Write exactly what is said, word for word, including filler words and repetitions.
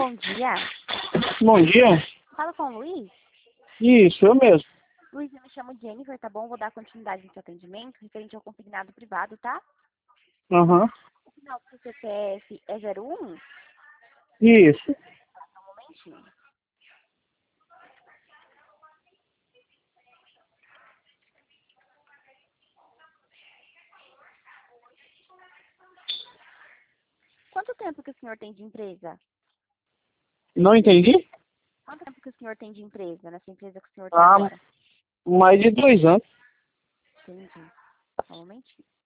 bom dia. Bom dia. Fala com o Luiz. Isso, eu mesmo. Luiz, eu me chamo Jennifer, tá bom? Vou dar continuidade no seu atendimento, referente ao consignado privado, tá? Aham. O final do seu C P F é zero um? Isso. Só um momentinho. Quanto tempo que o senhor tem de empresa? Não entendi? Quanto tempo que o senhor tem de empresa, nessa empresa que o senhor está Ah, agora? mais de dois anos. Entendi. Só um momentinho.